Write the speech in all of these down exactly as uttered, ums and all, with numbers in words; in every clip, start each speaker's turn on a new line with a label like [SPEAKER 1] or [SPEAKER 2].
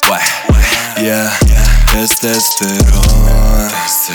[SPEAKER 1] Я тестостерон.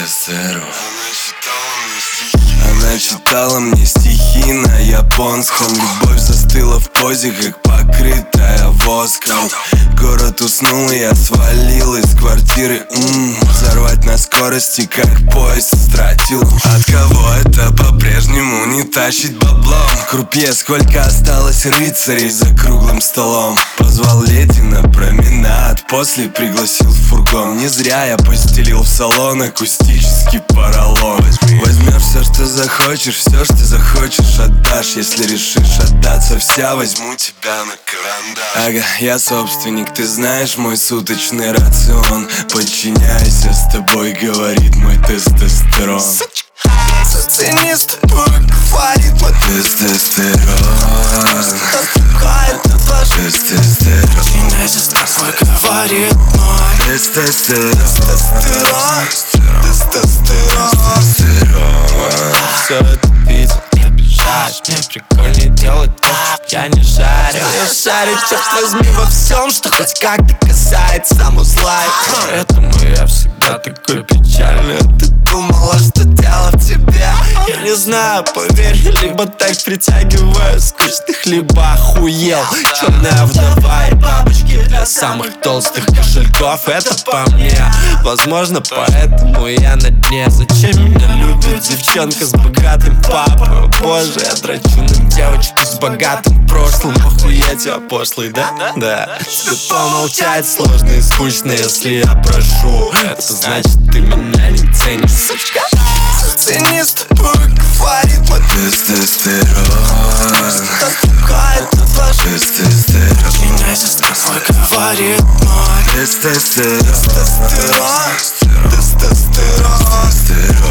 [SPEAKER 1] Она читала мне стихи на японском. Любовь застыла в позе, как покрытая воском. Город уснул, и я свалил из квартиры. М-м, взорвать на скорости, как поезд стратил. От кого это по-прежнему не тащить баблом? Крупье, сколько осталось рыцарей за круглым столом? Позвал леди на променад, после пригласил в фургон. Не зря я постелил в салон акустический поролон. Возьмешь все, что захочешь, все, что захочешь, отдашь. Если решишь отдаться вся, возьму тебя на карандаш. Ага, я собственник, ты знаешь мой суточный рацион. Подчиняйся, с тобой говорит мой тестостерон.
[SPEAKER 2] Зацени, с тобой говорит мой
[SPEAKER 1] тестостерон.
[SPEAKER 2] Отдыхает от вашего
[SPEAKER 1] тестостерон.
[SPEAKER 2] Подчиняйся, с тобой говорит мой
[SPEAKER 1] тестостерон.
[SPEAKER 2] Тестостерон.
[SPEAKER 3] Все это видел, не обижаешь. Мне прикольнее делать то, что я не жарю.
[SPEAKER 2] Я шарю, черт возьми, во всем, что хоть как-то касается музлайф.
[SPEAKER 3] Поэтому я всегда такой печальный.
[SPEAKER 2] Ты думала, что дело в тебе? Я не знаю, поверь, либо так притягиваю скучных, либо охуел. Черная вдова и бабочки для самых толстых кошельков. Это по мне, возможно, поэтому я на дне. Зачем меня любит девчонка с богатым папой? О боже, я дрочу на девочку с богатым прошлым. Охуеть, я пошлый, да? Да. Тебе помолчать сложно и скучно, если я прошу. Это значит, ты меня не ценишь, сучка. Зацени, с тобой говорит мой
[SPEAKER 1] тестостерон.
[SPEAKER 2] Отдыхает от вашего
[SPEAKER 1] тестостерон.
[SPEAKER 2] Подчиняйся, с тобой говорит мой
[SPEAKER 1] тестостерон.
[SPEAKER 2] Тестостерон. Тестостерон.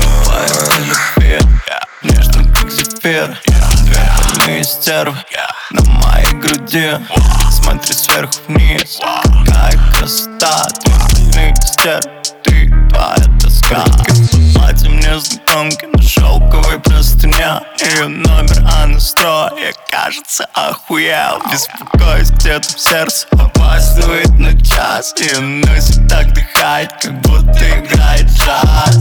[SPEAKER 3] Нежным как зефир. Больные стервы на моей груди. Смотри сверху вниз, какая красота. Ты больных стерв, ты твоя тоска. Платье мне знакомки на шелковой простыне. Ее номер, а настрой, я, кажется, охуел. Беспокоюсь где-то в сердце, опаздывает на час. Ее носит так дыхать, как будто играет джаз.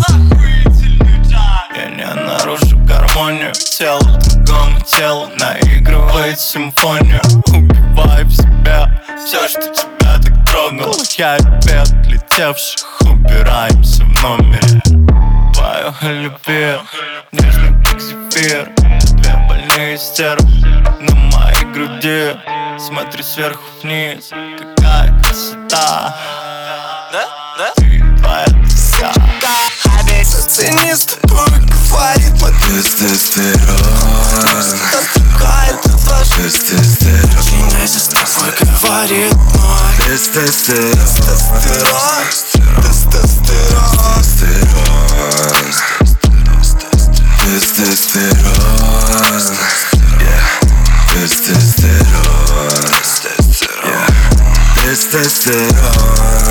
[SPEAKER 3] Я не нарушу гармонию. Тело другому телу наигрывает симфонию. Убиваю в себя все, что тебя так трогало. Я опять летевших, убираемся в номере. Твою любви, нежный как зефир. Две больные стервы на моей груди. Смотри сверху вниз, какая красота.
[SPEAKER 2] Да? Да?
[SPEAKER 3] Ты твоя тоска.
[SPEAKER 2] Зацени, с тобой говорит мой
[SPEAKER 1] тестостерон.
[SPEAKER 2] Отдыхает от вашего
[SPEAKER 1] тестостерон.
[SPEAKER 2] Подчиняйся, с тобой говорит мой
[SPEAKER 1] тестостерон.
[SPEAKER 2] Тестостерон. Тестостерон.
[SPEAKER 1] Тестостерон. Тестостерон. Тестостерон.